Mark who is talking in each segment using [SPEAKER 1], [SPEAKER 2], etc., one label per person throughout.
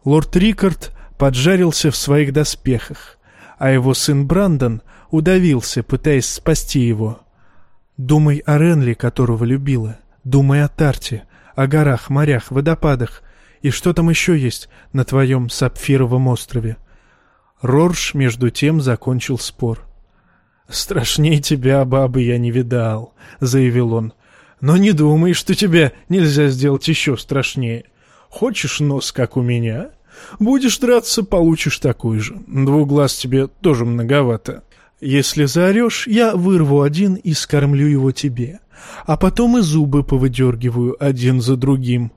[SPEAKER 1] Лорд Рикард поджарился в своих доспехах, а его сын Брандон удавился, пытаясь спасти его. Думай о Ренли, которого любила. Думай о Тарте, о горах, морях, водопадах. И что там еще есть на твоем Сапфировом острове? Рорш, между тем, закончил спор. «Страшней тебя, бабы, я не видал», — заявил он. «Но не думай, что тебя нельзя сделать еще страшнее. Хочешь нос, как у меня? Будешь драться, получишь такой же. 2 глаз тебе тоже многовато. Если заорешь, я вырву один и скормлю его тебе, а потом и зубы повыдергиваю один за другим».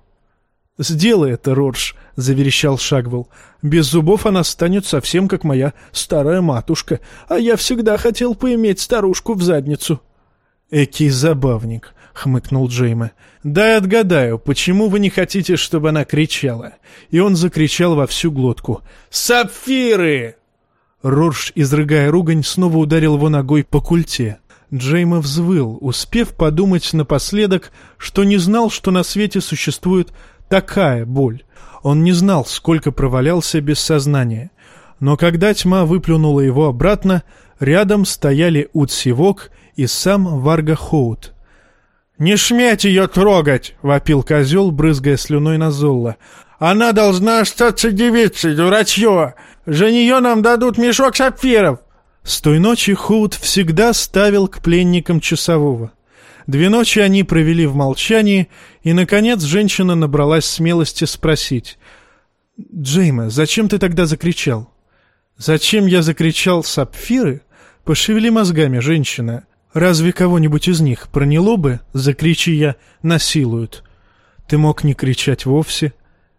[SPEAKER 1] «Сделай это, Рорш», — заверещал Шагвелл. «Без зубов она станет совсем как моя старая матушка, а я всегда хотел поиметь старушку в задницу». «Экий забавник», — хмыкнул Джейме. «Дай отгадаю, почему вы не хотите, чтобы она кричала?» И он закричал во всю глотку. «Сапфиры!» Рорш, изрыгая ругань, снова ударил его ногой по культе. Джейме взвыл, успев подумать напоследок, что не знал, что на свете существует такая боль. Он не знал, сколько провалялся без сознания. Но когда тьма выплюнула его обратно, рядом стояли Утсивок и сам Варга Хоут. «Не шметь ее трогать!» — вопил козел, брызгая слюной на Золла. «Она должна остаться девицей, дурачье! За нее нам дадут мешок сапфиров!» С той ночи Хоут всегда ставил к пленникам часового. 2 ночи они провели в молчании, и, наконец, женщина набралась смелости спросить. «Джейме, зачем ты тогда закричал?» «Зачем я закричал сапфиры? Пошевели мозгами, женщина. Разве кого-нибудь из них проняло бы, закричи я, насилуют? Ты мог не кричать вовсе.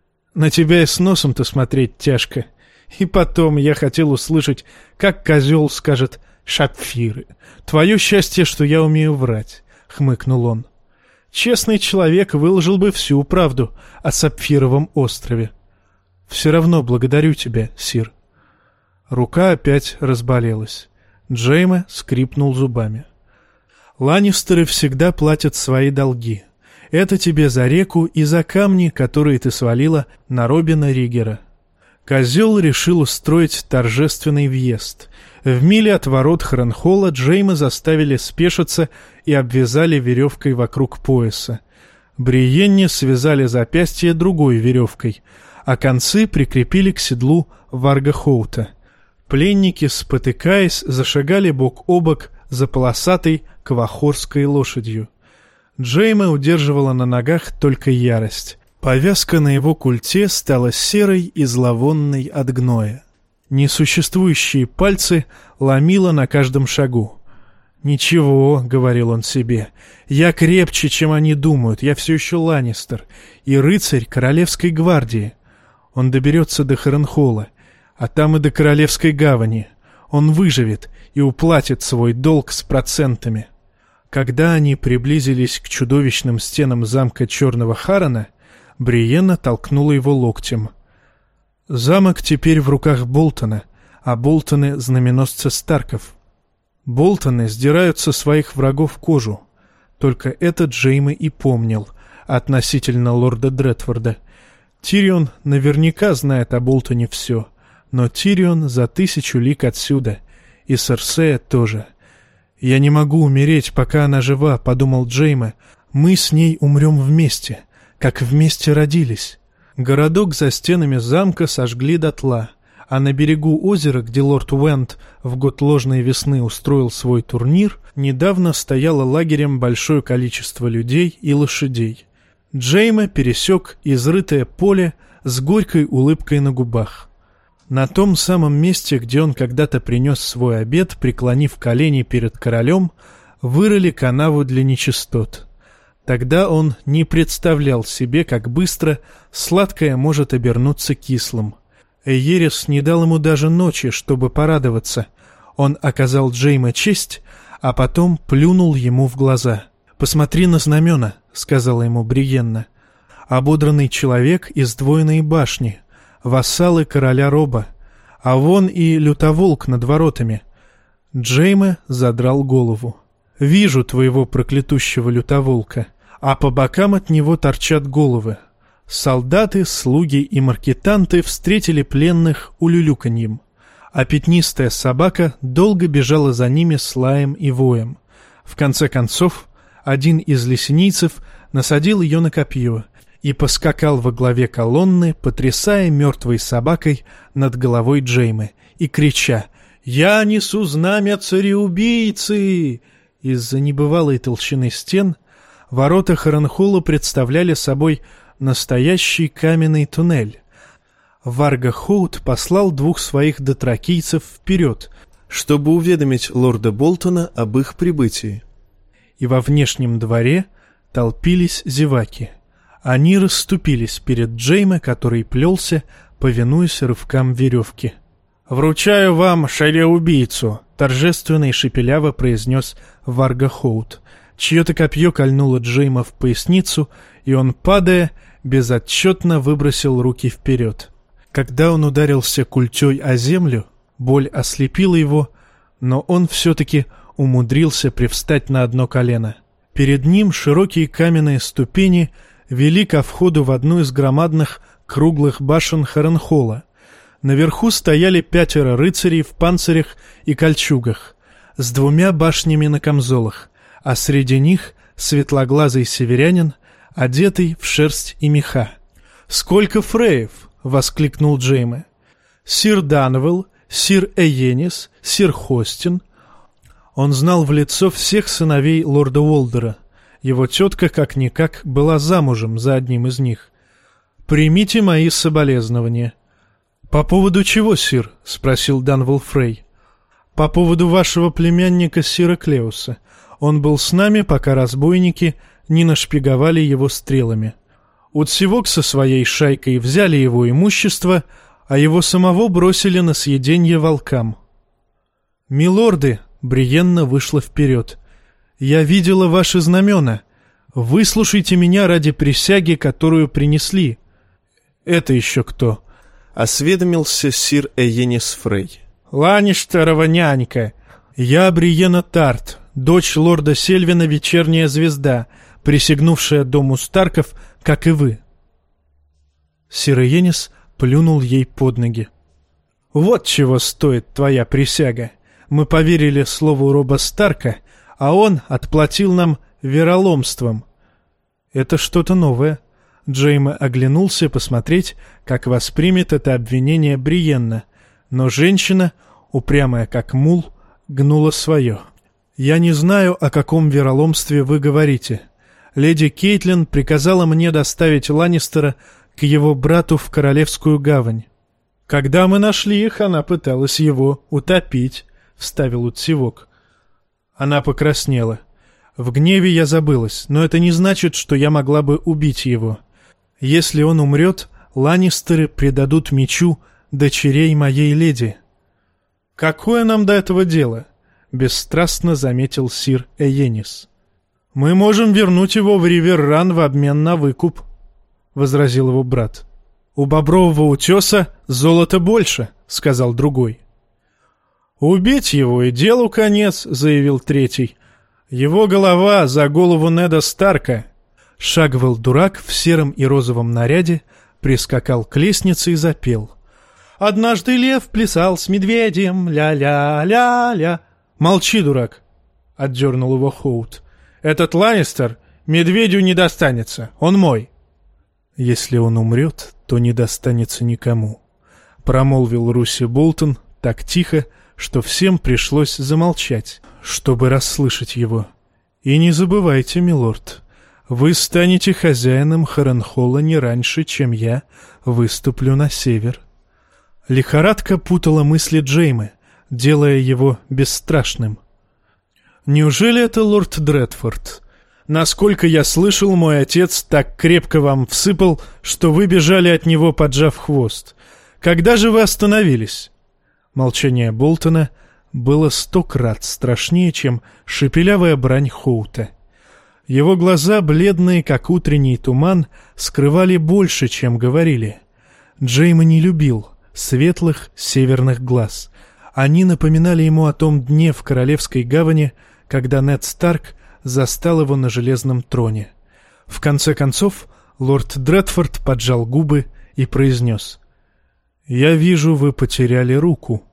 [SPEAKER 1] На тебя и с носом-то смотреть тяжко. И потом я хотел услышать, как козел скажет «сапфиры». Твое счастье, что я умею врать». — хмыкнул он. «Честный человек выложил бы всю правду о Сапфировом острове. Все равно благодарю тебя, сир». Рука опять разболелась. Джейме скрипнул зубами. «Ланнистеры всегда платят свои долги. Это тебе за реку и за камни, которые ты свалила на Робина Риггера». Козел решил устроить торжественный въезд. В миле от ворот Хранхолла Джейме заставили спешиться и обвязали веревкой вокруг пояса. Бриенне связали запястье другой веревкой, а концы прикрепили к седлу Варга Хоута. Пленники, спотыкаясь, зашагали бок о бок за полосатой квахорской лошадью. Джейме удерживала на ногах только ярость. Повязка на его культе стала серой и зловонной от гноя. Несуществующие пальцы ломило на каждом шагу. «Ничего», — говорил он себе, — «я крепче, чем они думают, я все еще Ланнистер и рыцарь Королевской гвардии». Он доберется до Харенхолла, а там и до Королевской гавани. Он выживет и уплатит свой долг с процентами. Когда они приблизились к чудовищным стенам замка Черного Харона, Бриенна толкнула его локтем. «Замок теперь в руках Болтона, а Болтоны — знаменосцы Старков. Болтоны сдирают со своих врагов кожу». Только это Джейме и помнил относительно лорда Дретфорда. Тирион наверняка знает о Болтоне все, но Тирион за 1000 лиг отсюда, и Серсея тоже. «Я не могу умереть, пока она жива», — подумал Джейме. «Мы с ней умрем вместе, как вместе родились». Городок за стенами замка сожгли дотла, а на берегу озера, где лорд Уэнд в год ложной весны устроил свой турнир, недавно стояло лагерем большое количество людей и лошадей. Джейме пересек изрытое поле с горькой улыбкой на губах. На том самом месте, где он когда-то принес свой обед, преклонив колени перед королем, вырыли канаву для нечистот. Тогда он не представлял себе, как быстро сладкое может обернуться кислым. Эйерес не дал ему даже ночи, чтобы порадоваться. Он оказал Джейме честь, а потом плюнул ему в глаза. «Посмотри на знамена», — сказала ему Бриенна. «Ободранный человек из двойной башни, вассалы короля Роба, а вон и лютоволк над воротами». Джейме задрал голову. «Вижу твоего проклятущего лютоволка, а по бокам от него торчат головы. Солдаты, слуги и маркетанты встретили пленных улюлюканьем, а пятнистая собака долго бежала за ними с лаем и воем. В конце концов, один из лесенийцев насадил ее на копье и поскакал во главе колонны, потрясая мертвой собакой над головой Джеймы и крича: «Я несу знамя цареубийцы!» Из-за небывалой толщины стен ворота Харенхола представляли собой настоящий каменный туннель. Варга Хоут послал 2 своих дотракийцев вперед, чтобы уведомить лорда Болтона об их прибытии. И во внешнем дворе толпились зеваки. Они расступились перед Джейме, который плелся, повинуясь рывкам веревки. «Вручаю вам шареубийцу», — торжественно и шепеляво произнес Варга Хоут. Чье-то копье кольнуло Джейма в поясницу, и он, падая, безотчетно выбросил руки вперед. Когда он ударился культей о землю, боль ослепила его, но он все-таки умудрился привстать на одно колено. Перед ним широкие каменные ступени вели ко входу в одну из громадных круглых башен Харенхола. Наверху стояли 5 рыцарей в панцирях и кольчугах, с 2 башнями на камзолах, а среди них светлоглазый северянин, одетый в шерсть и меха. «Сколько фреев!» — воскликнул Джейме. «Сир Данвелл, сир Эйенис, сир Хостин». Он знал в лицо всех сыновей лорда Уолдера. Его тетка, как-никак, была замужем за одним из них. «Примите мои соболезнования». «По поводу чего, сир?» — спросил Данвелл Фрей. «По поводу вашего племянника сира Клеуса. Он был с нами, пока разбойники не нашпиговали его стрелами. Утсивок со своей шайкой взяли его имущество, а его самого бросили на съеденье волкам». «Милорды», — Бриенна вышла вперед, — «я видела ваши знамена. Выслушайте меня ради присяги, которую принесли». «Это еще кто?» — осведомился сир Эйенис Фрей. «Ланнистерова нянька. Я Бриенна Тарт, дочь лорда Сельвина Вечерняя Звезда, присягнувшая дому Старков, как и вы». Сир Эйенис плюнул ей под ноги. «Вот чего стоит твоя присяга. Мы поверили слову Роба Старка, а он отплатил нам вероломством». «Это что-то новое». Джейме оглянулся посмотреть, как воспримет это обвинение Бриенна, но женщина, упрямая как мул, гнула свое. «Я не знаю, о каком вероломстве вы говорите. Леди Кейтлин приказала мне доставить Ланнистера к его брату в Королевскую гавань. Когда мы нашли их, она пыталась его утопить», — вставил Утсивок. Она покраснела. «В гневе я забылась, но это не значит, что я могла бы убить его. Если он умрет, Ланнистеры предадут мечу дочерей моей леди». «Какое нам до этого дело?» — бесстрастно заметил сир Эйенис. «Мы можем вернуть его в Риверран в обмен на выкуп», — возразил его брат. «У Бобрового утеса золота больше», — сказал другой. «Убить его и делу конец», — заявил третий. «Его голова за голову Неда Старка». Шагвелл дурак в сером и розовом наряде прискакал к лестнице и запел. «Однажды лев плясал с медведем, ля-ля-ля-ля». «Молчи, дурак», — отдернул его Хоут. «Этот Ланнистер медведю не достанется, он мой». «Если он умрет, то не достанется никому», — промолвил Руси Болтон так тихо, что всем пришлось замолчать, чтобы расслышать его. «И не забывайте, милорд, вы станете хозяином Харенхола не раньше, чем я выступлю на север». Лихорадка путала мысли Джейме, делая его бесстрашным. «Неужели это лорд Дредфорд? Насколько я слышал, мой отец так крепко вам всыпал, что вы бежали от него, поджав хвост. Когда же вы остановились?» Молчание Болтона было 100 крат страшнее, чем шепелявая брань Хоута. Его глаза, бледные, как утренний туман, скрывали больше, чем говорили. Джейме не любил светлых северных глаз. Они напоминали ему о том дне в Королевской гавани, когда Нед Старк застал его на железном троне. В конце концов, Лорд Дредфорд поджал губы и произнес: «Я вижу, вы потеряли руку».